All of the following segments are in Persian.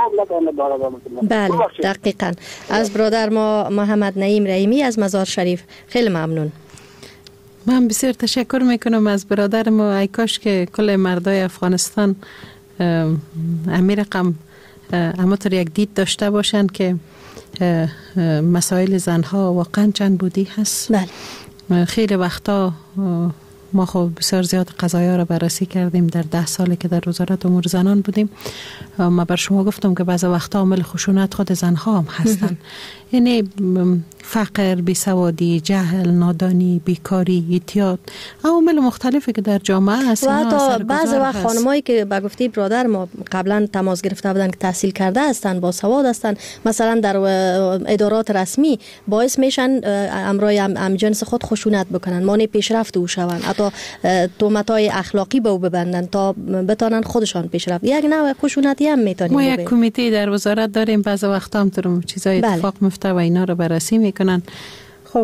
نتونه داره. بله دقیقاً. از برادر ما محمد نعیم رحیمی از مزار شریف خیلی ممنون. من بسیار تشکر میکنم از برادر ما. ای کاش که کل مردای افغانستان امیرقم همونطور یک دید داشته باشن که مسائل زنها واقعا چند بودی هست. بله. خیلی وقتا ما خب بسیار زیاد قضایا را بررسی کردیم در 10 سالی که در وزارت امور زنان بودیم. ما بر شما گفتم که بعضی وقتا عامل خشونت خود زنها هم هستن. یعنی فقر، بیسوادی، جهل، نادانی، بیکاری، اعتیاد، عوامل مختلفی که در جامعه هست. و حتی بعضی وقت خانمایی که به گفته برادر ما قبلا تماس گرفته بودن که تحصیل کرده هستن، با سواد هستن، مثلا در ادارات رسمی باعث میشن امرای هم جنس خود خشونت بکنن، مانع پیشرفت او شوند، حتی تهمت‌های اخلاقی به او ببندن تا بتونن خودشان پیشرفت. یک نوع خشونتی هم میتونیم. ما یک کمیته در وزارت داریم، بعضی وقتا هم تو چیزای اتفاق میفته و اینا رو بررسی میکنن. خب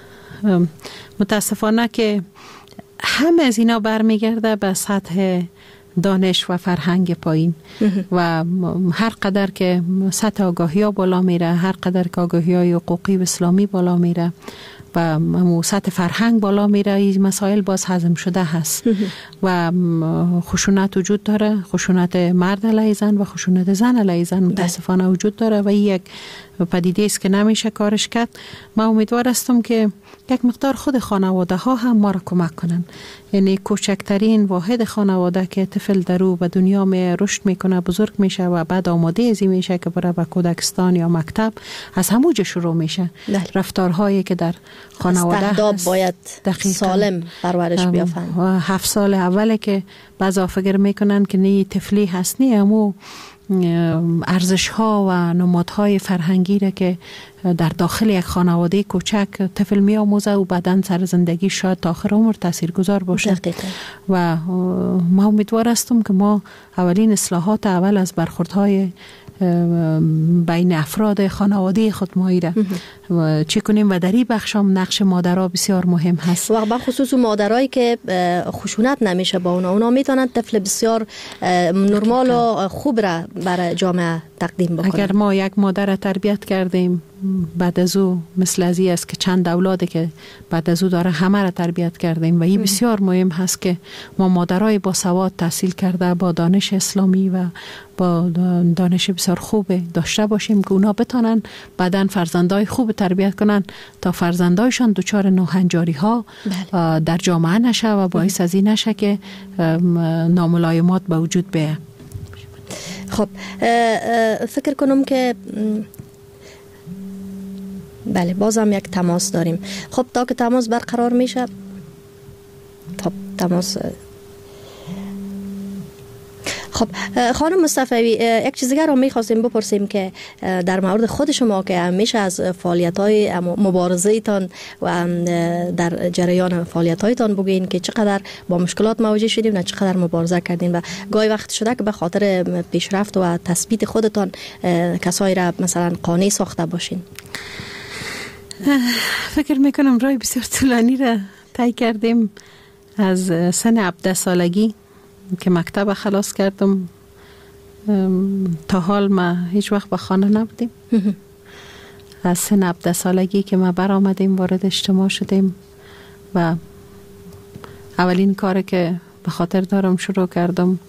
متاسفانه که همه از اینا برمیگرده به سطح دانش و فرهنگ پایین و هر قدر که سطح آگاهی ها بالا میره، هر قدر که آگاهی های حقوقی و اسلامی بالا میره و سطح فرهنگ بالا میره، این مسائل باز هضم شده هست و خشونت وجود داره، خشونت مرد علیه زن و خشونت زن علیه زن متاسفانه وجود داره و این یک پدیده است که نمیشه کارش کرد. من امیدوار هستم که یک مقدار خود خانواده ها هم ما را کمک کنن. یعنی کوچکترین واحد خانواده که طفل در او به دنیا می رشد میکنه، بزرگ میشه و بعد آماده ازی میشه که بره به کودکستان یا مکتب، از همونجا شروع میشه. رفتارهایی که در خانواده هست باید سالم پرورش بیافند. 7 سال اوله که بعضا فکر میکنن که نه طفلی هست، نه امو ارزش ها و نمادهای فرهنگی را که در داخل یک خانواده کوچک طفل می آموزه و بعداً سر زندگی شاید تا آخر عمر تاثیرگذار باشه. و ما امیدوار هستم که ما اولین اصلاحات اول از برخوردهای بین افراد خانواده خود مایی را چی کنیم و در این بخش هم نقش مادرها بسیار مهم هست و بخصوص مادرایی که خشونت نمیشه با اونا میتونن طفل بسیار نرمال و خوب را برای جامعه تقدیم بکنن. اگر ما یک مادر تربیت کردیم بعد از او مثل ازی است که چند اولاده که بعد از او داره همه را تربیت کردیم و این بسیار مهم هست که ما مادرای با سواد تحصیل کرده با دانش اسلامی و با دانش بسیار خوب داشته باشیم که اونا بتانن بعداً فرزندای خوب تربیت کنن تا فرزندایشان دچار ناهنجاری ها در جامعه نشه و باعث از این نشه که ناملایمات به وجود بیاید. خب فکر کنم که بله بازم یک تماس داریم. خب تا که تماس برقرار میشه، خب تماس خب خانم مصطفی یک چیز دیگر رو می‌خواستیم بپرسیم که در مورد خود شما که همیشه از فعالیت‌های مبارزه‌تان و در جریان فعالیت‌هایتان بگین که چقدر با مشکلات مواجه شدیم و چقدر مبارزه کردین و گاهی وقت شده که به خاطر پیشرفت و تثبیت خودتان کسایی را مثلا قانع ساخته باشین. فکر میکنم راه بسیار طولانی را طی کردیم. از سن 17 سالگی که مکتب خلاص کردم تا حال ما هیچ وقت به خانه نبودیم. از سن 17 سالگی که ما برآمدیم وارد اجتماع شدیم و اولین کاری که به خاطر دارم شروع کردم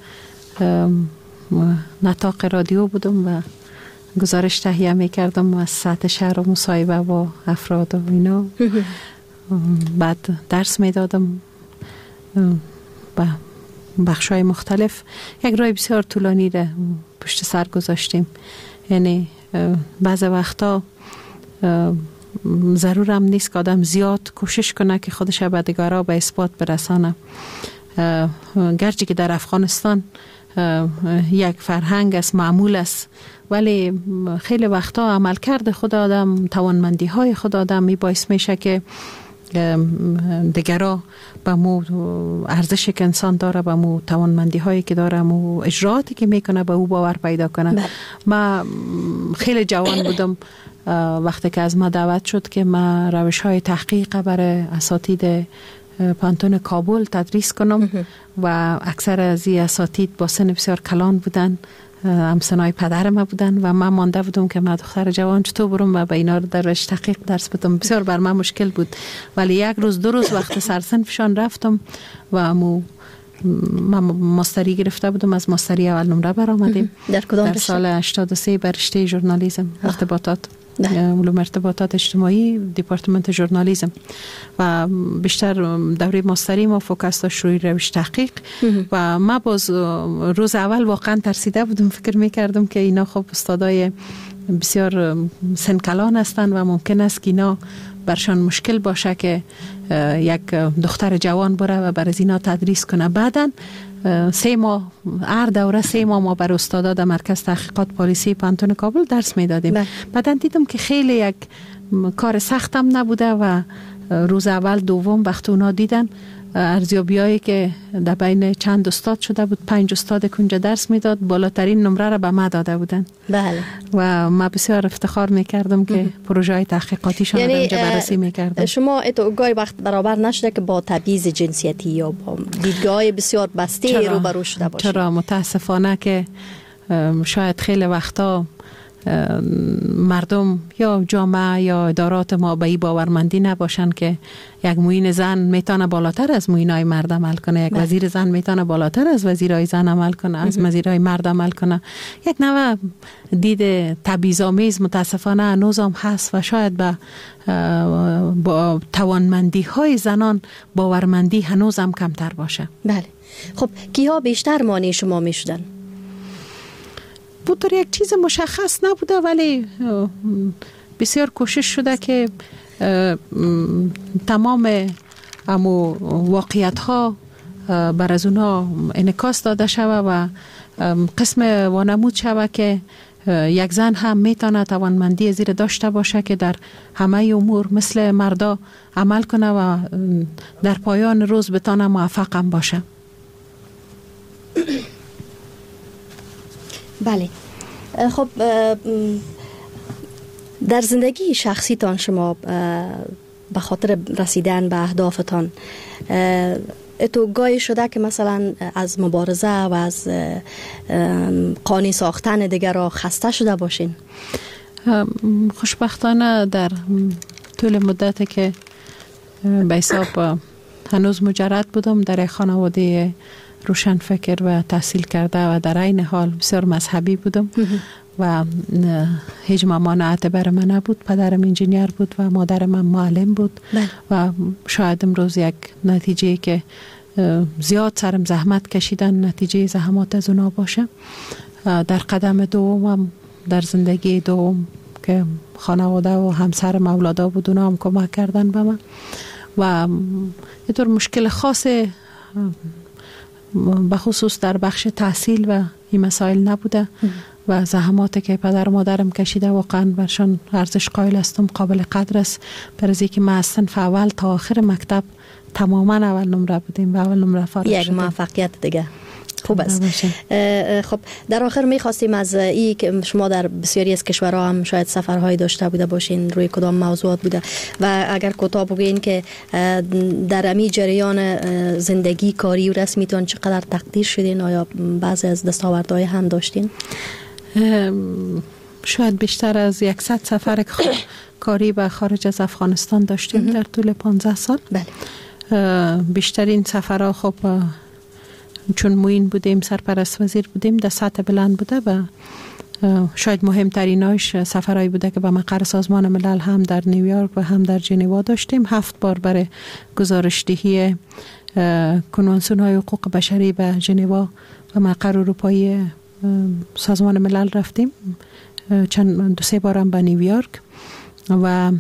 نطاق رادیو بودم و گزارش تهیه میکردم از سطح شهر و مصاحبه با افراد و اینا. بعد درس میدادم با بخشای مختلف. یک راه بسیار طولانی را پشت سر گذاشتیم. یعنی بعض وقتا ضرور هم نیست که آدم زیاد کوشش کنه که خودش به دیگرها به اثبات برسانه. گرچه که در افغانستان یک فرهنگ است، معمول است، ولی خیلی وقتا عملکرد خود آدم، توانمندی های خود آدم می باعث میشه که دیگرها به مو ارزشی که انسان داره، به مو توانمندی هایی که داره، مو اجراعاتی که میکنه به او باور پیدا کنه. ما خیلی جوان بودم وقتی که از ما دعوت شد که ما روش های تحقیق برای اساتید پانتون کابل تدریس کنم و اکثر از این اساتید با سن بسیار کلان بودن، همسنای پدر ما بودن و من مانده بودم که من دختر جوان چطور برم و به اینا درش تحقیق درس بدم. بسیار بر من مشکل بود، ولی یک روز دو روز وقت سرصنفشان رفتم و من ماستری گرفته بودم. از ماستری اول نمره برآمدیم در سال 83 بر رشته ژورنالیسم ارتباطات، علوم ارتباطات اجتماعی، دیپارتمنت ژورنالیسم، و بیشتر دوره ماستری ما فوکس داشت روی روش تحقیق. و ما باز روز اول واقعا ترسیده بودم، فکر میکردم که اینا خب استادای بسیار سنکلان هستند و ممکن است که اینا برشان مشکل باشه که یک دختر جوان بره و بر از اینا تدریس کنه. بعدن 3 ماه هر دوره 3 ماه ما بر استادا در مرکز تحقیقات پالیسی پانتون کابل درس میدادیم. بعدن دیدم که خیلی یک کار سختم نبوده و روز اول دوم وقت اونا دیدن ارزیابیایی که در بین چند استاد شده بود، 5 استاد که اونجا درس میداد، بالاترین نمره را به ما داده بودن. بله. و ما بسیار افتخار میکردم که پروژه تحقیقاتیشان را اونجا بررسی میکردم. شما اتو گاهی وقت برابر نشده که با تبعیض جنسیتی یا با دیدگاه بسیار بسته روبرو شده باشید؟ چرا متاسفانه که شاید خیلی وقتا مردم یا جامعه یا ادارات ما به این باورمندی نباشن که یک معین زن میتونه بالاتر از معینای مرد عمل کنه، یک وزیر زن میتونه بالاتر از وزیرای زن عمل کنه، از وزیرای مرد عمل کنه. یک نوع دید تبعیض‌آمیز متاسفانه هنوزم هست و شاید با توانمندی های زنان باورمندی هنوزم کمتر باشه. بله. خب کیها بیشتر مانع شما میشدن؟ بود یک چیز مشخص نبوده، ولی بسیار کوشش شده که تمام واقعیت ها بر از اونها انعکاس داده شود و قسم وانمود شود که یک زن هم میتونه توانمندی زیر داشته باشه که در همه امور مثل مردا عمل کنه و در پایان روز بتونه موفق هم باشه. بله. خب در زندگی شخصیتان شما به خاطر رسیدن به اهدافتان اتو گاهی شده که مثلا از مبارزه و از قانی ساختن دیگر را خسته شده باشین؟ خوشبختانه در طول مدتی که به حساب هنوز مجرد بودم در خانواده روشن فکر و تحصیل کرده و در این حال بسیار مذهبی بودم و هیچ ممانعت بر من نبود. پدرم انجینیر بود و مادرم معلم بود و شاید امروز یک نتیجه که زیاد سرم زحمت کشیدن نتیجه زحمات از اونا باشه. در قدم دومم در زندگی دوم که خانواده و همسرم اولادا بود، اونا هم کمک کردن به من و یه طور مشکل خاص بخصوص در بخش تحصیل و این مسائل نبوده و زحماتی که پدر و مادرم کشیده واقعا برشان ارزش قائل هستم، قابل قدر است. برای که ما از صنف اول تا آخر مکتب تماما اول نمره بودیم و اول نمره فارغ شدیم. یک موفقیت دیگه خوب است. خب در آخر می‌خواستیم از این که شما در بسیاری از کشورها هم شاید سفرهای داشته بوده باشین، روی کدام موضوعات بوده و اگر کوتاه بگین که در امی جریان زندگی کاری و رسمیتون چقدر تقدیر شدین؟ آیا بعضی از دستاوردهای هم داشتین؟ شاید بیشتر از 100 سفر کاری به خارج از افغانستان داشتیم در طول 15 سال. بله. بیشترین سفرها خب چون معین بودیم، سرپرست وزیر بودیم، در سطح بلند بوده و شاید مهمتریناش سفرهایی بوده که به مقر سازمان ملل هم در نیویورک و هم در ژنوا داشتیم. 7 بار برای گزارشدهی کنوانسیون های حقوق بشری به ژنوا و مقر اروپایی سازمان ملل رفتیم. 2-3 بار هم به نیویورک و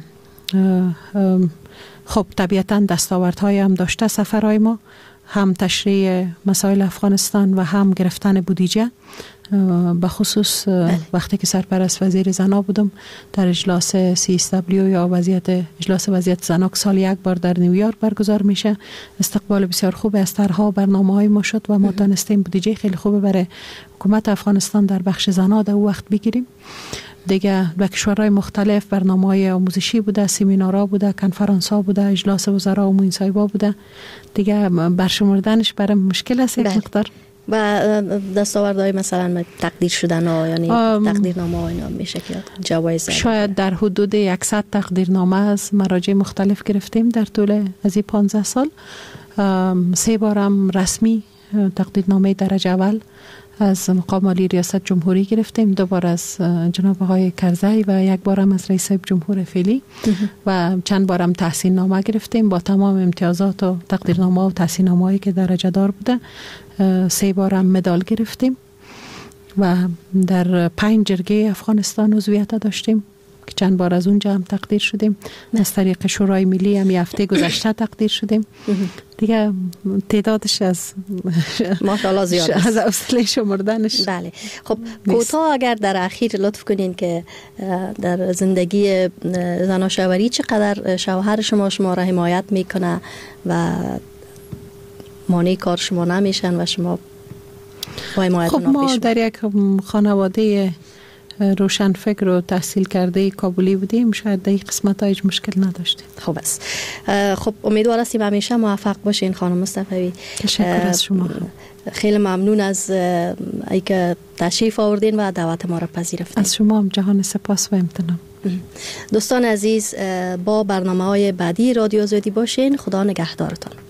خب طبیعتا دستاوردهای هم داشته سفرهای ما، هم تشریح مسائل افغانستان و هم گرفتن بودجه. به خصوص وقتی که سرپرست وزیر زنا بودم در اجلاس CSW یا اجلاس وضعیت زنا که سال 1 بار در نیویورک برگزار میشه، استقبال بسیار خوب از طرح‌ها برنامه‌های ما شد و ما تونستیم بودجه خیلی خوب برای حکومت افغانستان در بخش زنا در وقت بگیریم. دیگه به کشورهای مختلف برنامه‌های آموزشی بوده، سمینارها بوده، کنفرانس‌ها بوده، اجلاس وزرا و معین صاحبا بوده. دیگه برشمردنش برام مشکل است یک مقدار. و دستاوردهای مثلا تقدیر شدن ها، یعنی تقدیرنامه ها اینا میشه که جوایز شاید در حدود 100 تقدیرنامه از مراجع مختلف گرفتیم در طول از این 15 سال. 3 بارم رسمی تقدیرنامه درجه اول از مقام عالی ریاست جمهوری گرفتیم، 2 بار از جناب آقای کرزی و 1 بارم از رئیس جمهور فعلی و چند بارم تحسین نامه گرفتیم با تمام امتیازات و تقدیرنامه و تحسین نامه‌ای که درجه دار بوده. 3 بارم مدال گرفتیم و در 5 جرگه افغانستان عضویت داشتیم که چند بار از اونجا هم تقدیر شدیم. از طریق شورای ملی هم یه هفته گذشته تقدیر شدیم. دیگه تعدادش از ماشاءالله زیاد است، از حوصله شمردنش. بله. خب کوتاه اگر در اخیر لطف کنین که در زندگی زناشویی چقدر شوهر شما را حمایت میکنه و مانع کار شما نمیشن و شما با حمایت خب ما در یک خانواده روشن فکر و تحصیل کرده کابلی بودیم، شاید در این قسمت هایش مشکل نداشتیم. خب است. خب امیدوار هستیم همیشه موفق باشین خانم مصطفی. تشکر از شما. خیلی ممنون از اینکه تشریف آوردین و دعوت ما را پذیرفتین. از شما هم جهان سپاس و امتنان. دوستان عزیز، با برنامه‌های بعدی رادیو آزادی باشین. خدا نگهدارتان.